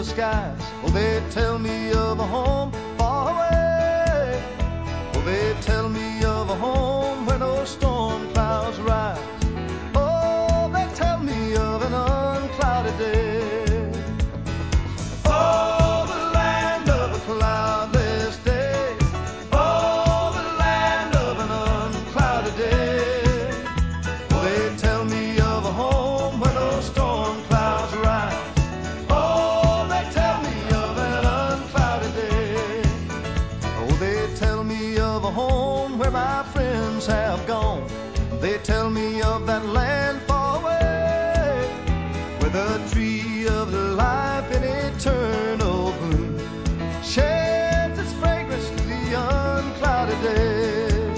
skies. Oh, they tell me of a home far away. Oh, they tell me of a home where no storm clouds rise. Oh, they tell me of an unclouded day. Oh, the land of a cloudless day. Oh, the land of an unclouded day. Oh, they tell me of a home where no storm clouds rise. Oh, they tell me of an unclouded day. Oh, they tell me of a home where my friends have gone. They tell me of that land far away, where the tree of life in eternal bloom sheds its fragrance through the unclouded day.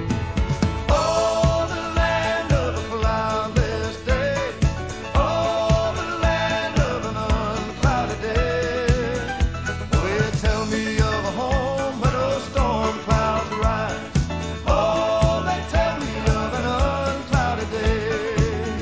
Oh, the land of a cloudless day. Oh, the land of an unclouded day. Oh, they tell me of a home where no storm clouds rise. Oh, they tell me of an unclouded day.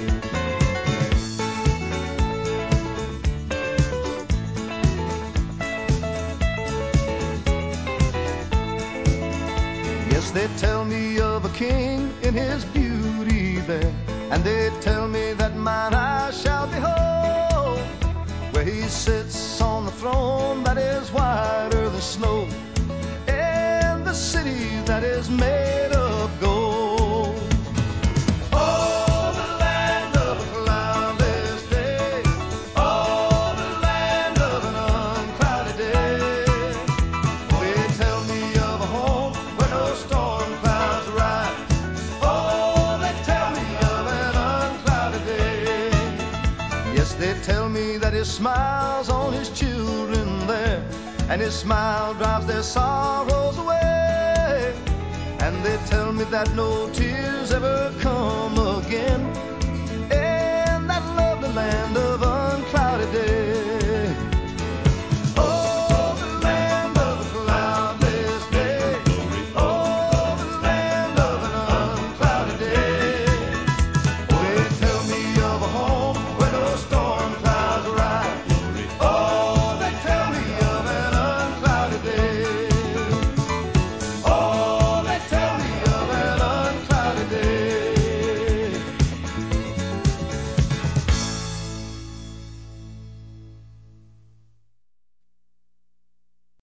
Yes, they tell me of a king in his beauty there, and they tell me that mine eyes shall behold, where he sits on the throne that is whiter than snow, in the city that is made of gold. Oh, the land of a cloudless day. Oh, the land of an unclouded day. They tell me of a home where no storm clouds rise. Oh, they tell me of an unclouded day. Yes, they tell me that his smile's on his children there, and his smile drives their sorrows away. And they tell me that no tears ever come again in that lovely land of